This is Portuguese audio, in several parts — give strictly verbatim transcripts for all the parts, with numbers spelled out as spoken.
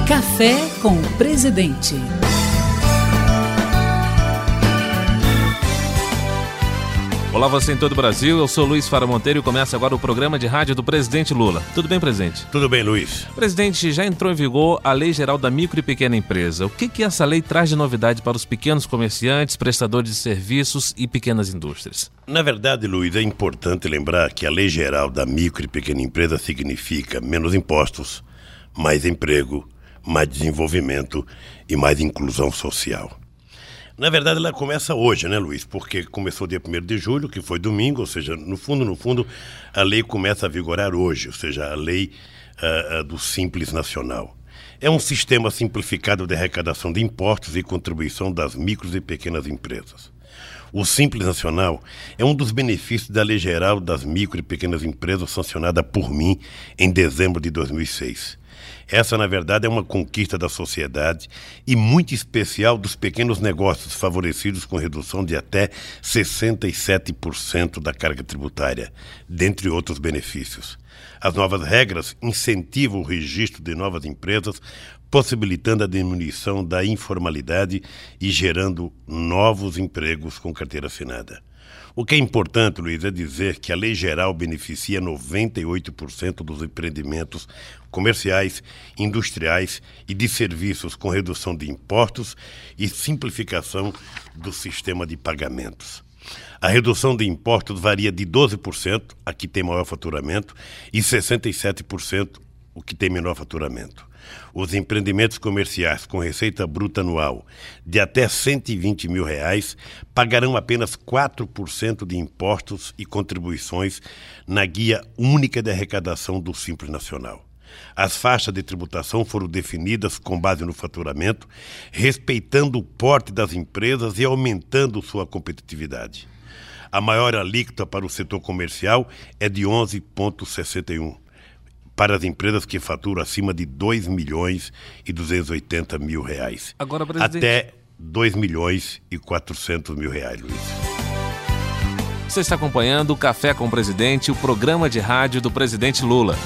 Café com o Presidente. Olá, você em todo o Brasil, eu sou Luiz Fara Monteiro e começa agora o programa de rádio do Presidente Lula. Tudo bem, presidente? Tudo bem, Luiz. Presidente, já entrou em vigor a Lei Geral da Micro e Pequena Empresa. O que que essa lei traz de novidade para os pequenos comerciantes, prestadores de serviços e pequenas indústrias? Na verdade, Luiz, é importante lembrar que a Lei Geral da Micro e Pequena Empresa significa menos impostos, mais emprego, mais desenvolvimento e mais inclusão social. Na verdade, ela começa hoje, né, Luiz? Porque começou dia primeiro de julho, que foi domingo, ou seja, no fundo, no fundo, a lei começa a vigorar hoje, ou seja, a lei uh, uh, do Simples Nacional. É um sistema simplificado de arrecadação de impostos e contribuição das micros e pequenas empresas. O Simples Nacional é um dos benefícios da Lei Geral das Micro e Pequenas Empresas sancionada por mim em dezembro de dois mil e seis. Essa, na verdade, é uma conquista da sociedade e muito especial dos pequenos negócios favorecidos com redução de até sessenta e sete por cento da carga tributária, dentre outros benefícios. As novas regras incentivam o registro de novas empresas, possibilitando a diminuição da informalidade e gerando novos empregos com carteira assinada. O que é importante, Luiz, é dizer que a Lei Geral beneficia noventa e oito por cento dos empreendimentos comerciais, industriais e de serviços com redução de impostos e simplificação do sistema de pagamentos. A redução de impostos varia de doze por cento, a que tem maior faturamento, e sessenta e sete por cento, o que tem menor faturamento. Os empreendimentos comerciais com receita bruta anual de até cento e vinte mil reais pagarão apenas quatro por cento de impostos e contribuições na Guia Única de Arrecadação do Simples Nacional. As faixas de tributação foram definidas com base no faturamento, respeitando o porte das empresas e aumentando sua competitividade. A maior alíquota para o setor comercial é de onze vírgula sessenta e um por cento. Para as empresas que faturam acima de dois milhões e duzentos e oitenta mil reais. Agora, presidente... Até dois milhões e quatrocentos mil reais, Luiz. Você está acompanhando o Café com o Presidente, o programa de rádio do Presidente Lula.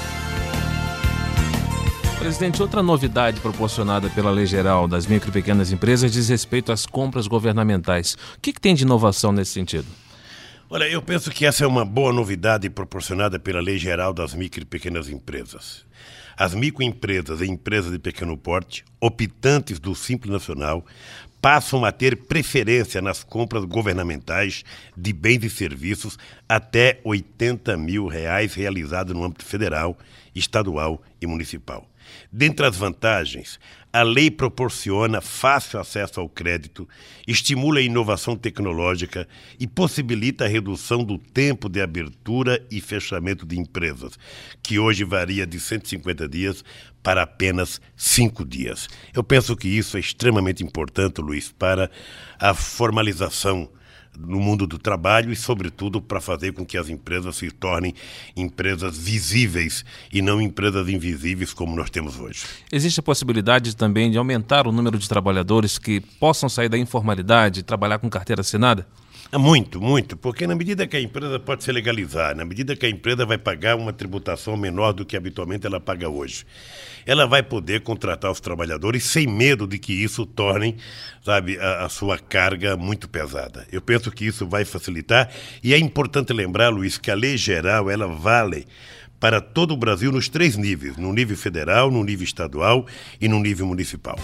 Presidente, outra novidade proporcionada pela Lei Geral das Micro e Pequenas Empresas diz respeito às compras governamentais. O que que tem de inovação nesse sentido? Olha, eu penso que essa é uma boa novidade proporcionada pela Lei Geral das Micro e Pequenas Empresas. As microempresas e empresas de pequeno porte, optantes do Simples Nacional, passam a ter preferência nas compras governamentais de bens e serviços até oitenta mil reais realizados no âmbito federal, estadual e municipal. Dentre as vantagens, a lei proporciona fácil acesso ao crédito, estimula a inovação tecnológica e possibilita a redução do tempo de abertura e fechamento de empresas, que hoje varia de cento e cinquenta dias para apenas cinco dias. Eu penso que isso é extremamente importante, Luiz, para a formalização no mundo do trabalho e, sobretudo, para fazer com que as empresas se tornem empresas visíveis e não empresas invisíveis como nós temos hoje. Existe a possibilidade também de aumentar o número de trabalhadores que possam sair da informalidade e trabalhar com carteira assinada? Muito, muito, porque na medida que a empresa pode se legalizar, na medida que a empresa vai pagar uma tributação menor do que habitualmente ela paga hoje, ela vai poder contratar os trabalhadores sem medo de que isso torne, sabe, a, a sua carga muito pesada. Eu penso que isso vai facilitar e é importante lembrar, Luiz, que a Lei Geral ela vale para todo o Brasil nos três níveis, no nível federal, no nível estadual e no nível municipal.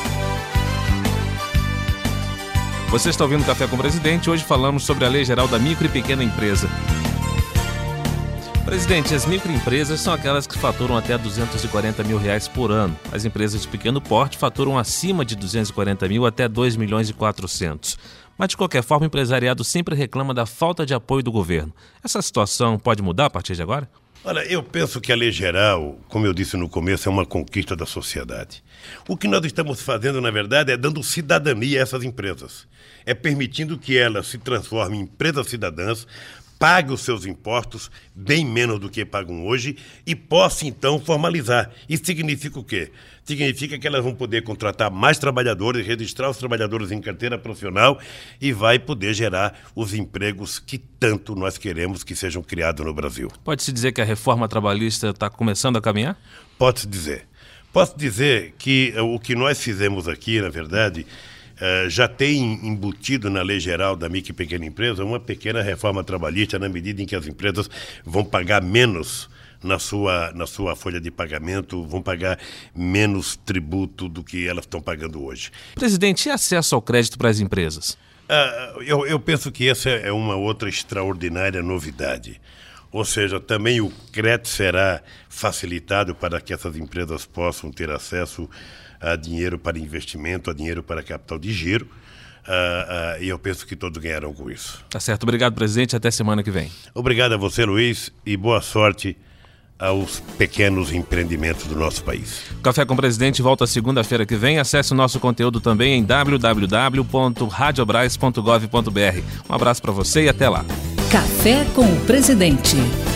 Você está ouvindo o Café com o Presidente. Hoje falamos sobre a Lei Geral da Micro e Pequena Empresa. Presidente, as microempresas são aquelas que faturam até duzentos e quarenta mil reais por ano. As empresas de pequeno porte faturam acima de duzentos e quarenta mil até dois milhões e quatrocentos. Mas, de qualquer forma, o empresariado sempre reclama da falta de apoio do governo. Essa situação pode mudar a partir de agora? Olha, eu penso que a Lei Geral, como eu disse no começo, é uma conquista da sociedade. O que nós estamos fazendo, na verdade, é dando cidadania a essas empresas. É permitindo que elas se transformem em empresas cidadãs, paguem os seus impostos, bem menos do que pagam hoje, e possam, então, formalizar. Isso significa o quê? Significa que elas vão poder contratar mais trabalhadores, registrar os trabalhadores em carteira profissional e vai poder gerar os empregos que tanto nós queremos que sejam criados no Brasil. Pode-se dizer que a reforma trabalhista está começando a caminhar? Pode-se dizer. Posso dizer que o que nós fizemos aqui, na verdade, já tem embutido na Lei Geral da Micro e Pequena Empresa uma pequena reforma trabalhista na medida em que as empresas vão pagar menos na sua, na sua folha de pagamento, vão pagar menos tributo do que elas estão pagando hoje. Presidente, e acesso ao crédito para as empresas? Uh, eu, eu penso que essa é uma outra extraordinária novidade. Ou seja, também o crédito será facilitado para que essas empresas possam ter acesso a dinheiro para investimento, a dinheiro para capital de giro. Uh, uh, e eu penso que todos ganharão com isso. Tá certo. Obrigado, presidente. Até semana que vem. Obrigado a você, Luiz, e boa sorte aos pequenos empreendimentos do nosso país. Café com o Presidente volta segunda-feira que vem. Acesse o nosso conteúdo também em w w w ponto radiobras ponto gov ponto b r. Um abraço para você e até lá. Café com o Presidente.